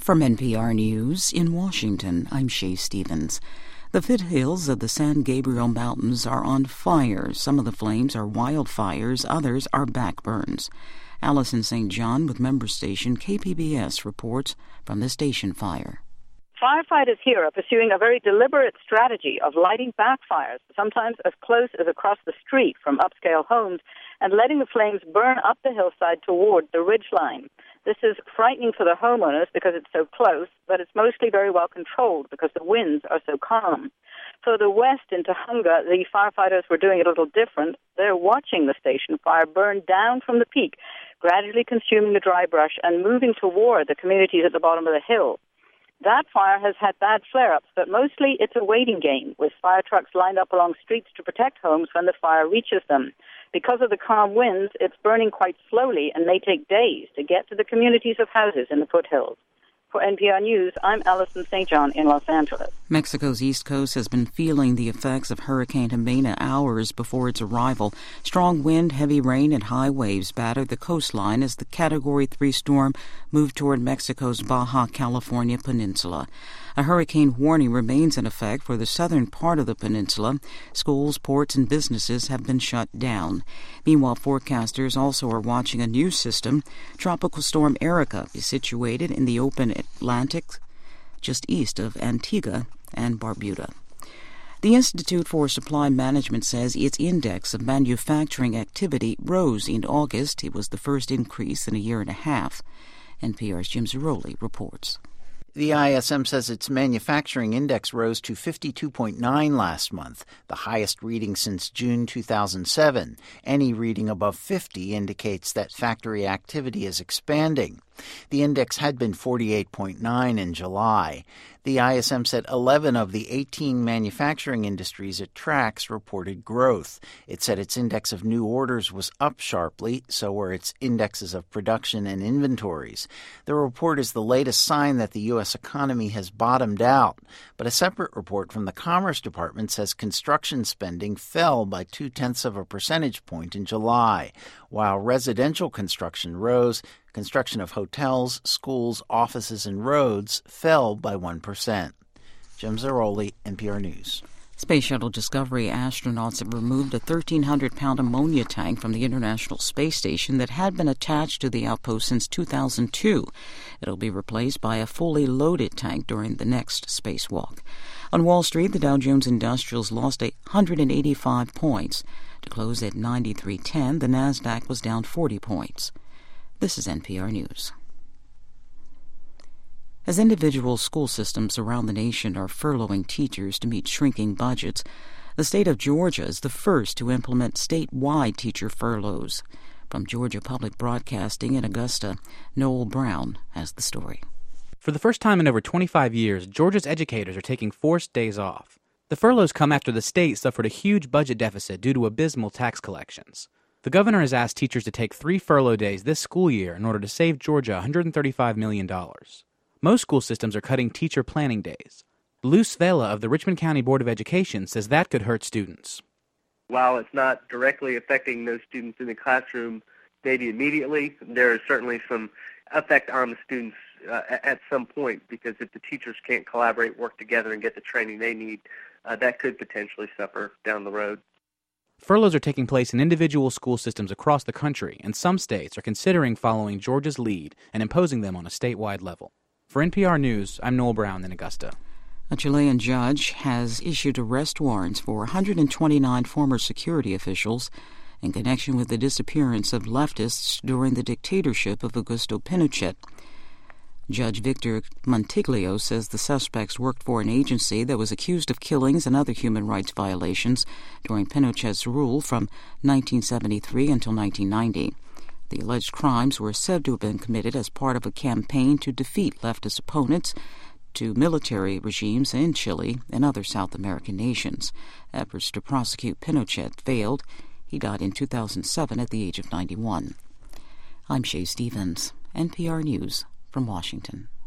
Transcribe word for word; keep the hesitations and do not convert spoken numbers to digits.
From N P R News in Washington, I'm Shay Stevens. The foothills of the San Gabriel Mountains are on fire. Some of the flames are wildfires, others are backburns. Allison Saint John with member station K P B S reports from the station fire. Firefighters here are pursuing a very deliberate strategy of lighting backfires, sometimes as close as across the street from upscale homes, and letting the flames burn up the hillside toward the ridgeline. This is frightening for the homeowners because it's so close, but it's mostly very well controlled because the winds are so calm. Further west in Tujunga, the firefighters were doing it a little different. They're watching the station fire burn down from the peak, gradually consuming the dry brush and moving toward the communities at the bottom of the hill. That fire has had bad flare-ups, but mostly it's a waiting game, with fire trucks lined up along streets to protect homes when the fire reaches them. Because of the calm winds, it's burning quite slowly and may take days to get to the communities of houses in the foothills. For N P R News, I'm Allison Saint John in Los Angeles. Mexico's East Coast has been feeling the effects of Hurricane Jimena hours before its arrival. Strong wind, heavy rain, and high waves battered the coastline as the Category three storm moved toward Mexico's Baja California peninsula. A hurricane warning remains in effect for the southern part of the peninsula. Schools, ports, and businesses have been shut down. Meanwhile, forecasters also are watching a new system. Tropical storm Erica is situated in the open Atlantic just east of Antigua and Barbuda. The Institute for Supply Management says its index of manufacturing activity rose in August. It was the first increase in a year and a half. N P R's Jim Zarroli reports. The I S M says its manufacturing index rose to fifty-two point nine last month, the highest reading since June two thousand seven. Any reading above fifty indicates that factory activity is expanding. The index had been forty-eight point nine in July. The I S M said eleven of the eighteen manufacturing industries it tracks reported growth. It said its index of new orders was up sharply, so were its indexes of production and inventories. The report is the latest sign that the U S economy has bottomed out, but a separate report from the Commerce Department says construction spending fell by two-tenths of a percentage point in July. While residential construction rose, construction of hotels, schools, offices, and roads fell by one percent. Jim Zarroli, N P R News. Space Shuttle Discovery astronauts have removed a thirteen hundred pound ammonia tank from the International Space Station that had been attached to the outpost since two thousand two. It'll be replaced by a fully loaded tank during the next spacewalk. On Wall Street, the Dow Jones Industrials lost one hundred eighty-five points. To close at ninety-three ten, the Nasdaq was down forty points. This is N P R News. As individual school systems around the nation are furloughing teachers to meet shrinking budgets, the state of Georgia is the first to implement statewide teacher furloughs. From Georgia Public Broadcasting in Augusta, Noel Brown has the story. For the first time in over twenty-five years, Georgia's educators are taking forced days off. The furloughs come after the state suffered a huge budget deficit due to abysmal tax collections. The governor has asked teachers to take three furlough days this school year in order to save Georgia one hundred thirty-five million dollars. Most school systems are cutting teacher planning days. Luz Vela of the Richmond County Board of Education says that could hurt students. While it's not directly affecting those students in the classroom maybe immediately, there is certainly some effect on the students uh, at some point, because if the teachers can't collaborate, work together, and get the training they need, uh, that could potentially suffer down the road. Furloughs are taking place in individual school systems across the country, and some states are considering following Georgia's lead and imposing them on a statewide level. For N P R News, I'm Noel Brown in Augusta. A Chilean judge has issued arrest warrants for one hundred twenty-nine former security officials in connection with the disappearance of leftists during the dictatorship of Augusto Pinochet. Judge Victor Montiglio says the suspects worked for an agency that was accused of killings and other human rights violations during Pinochet's rule from nineteen seventy-three until nineteen ninety. The alleged crimes were said to have been committed as part of a campaign to defeat leftist opponents to military regimes in Chile and other South American nations. Efforts to prosecute Pinochet failed. He died in two thousand seven at the age of ninety-one. I'm Shay Stevens, N P R News from Washington.